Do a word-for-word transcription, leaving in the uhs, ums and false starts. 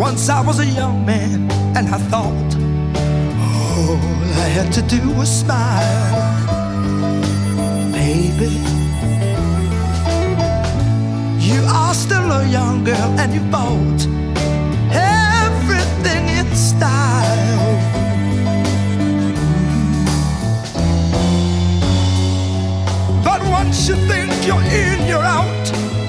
Once I was a young man and I thought all I had to do was smile. Baby, you are still a young girl and you bought